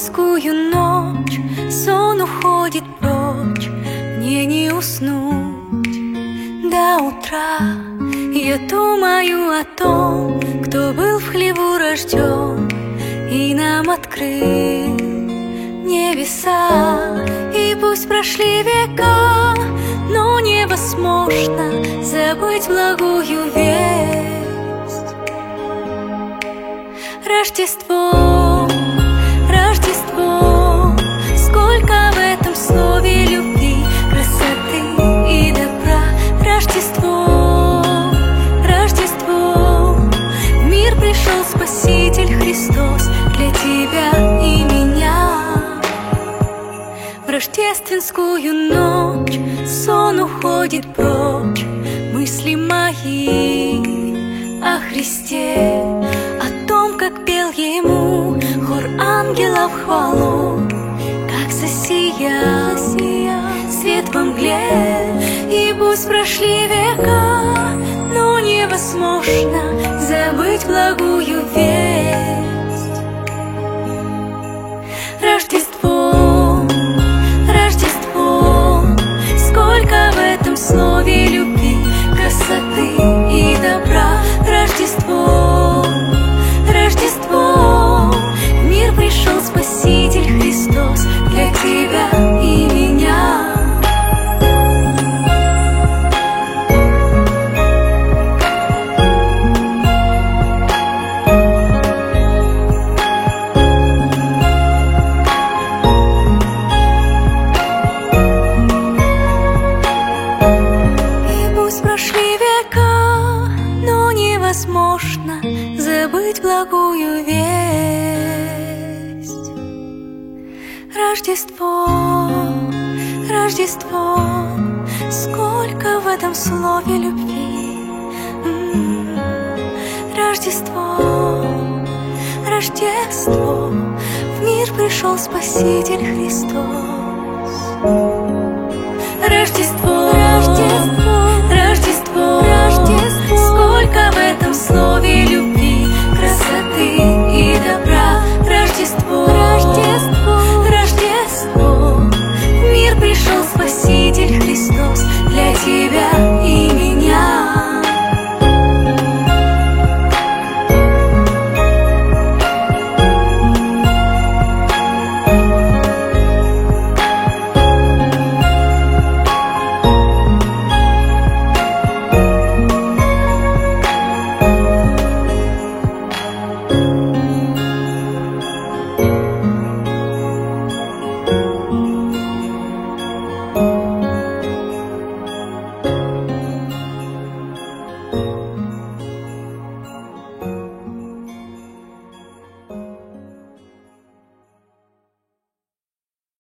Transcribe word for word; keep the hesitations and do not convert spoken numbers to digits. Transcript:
рождественскую ночь сон уходит прочь, мне не уснуть до утра. Я думаю о том, кто был в хлеву рожден и нам открыл небеса. И пусть прошли века, но невозможно забыть благую весть. Рождество, Рождество, сколько в этом слове любви, красоты и добра. Рождество, Рождество, в мир пришел Спаситель Христос для тебя и меня. В рождественскую ночь сон уходит прочь, мысли мои о Христе, о том, как пел Ему хор ангелов хвалу, как засиял свет во мгле. И пусть прошли века, но невозможно забыть благую весть. Рождество, Рождество, сколько в этом слове любви, красоты и добра. Рождество, Рождество, в мир пришел Спаситель Христос для тебя и меня. Невозможно забыть благую весть. Рождество, Рождество, сколько в этом слове любви. М-м-м. Рождество, Рождество, в мир пришел Спаситель Христос. Рождество.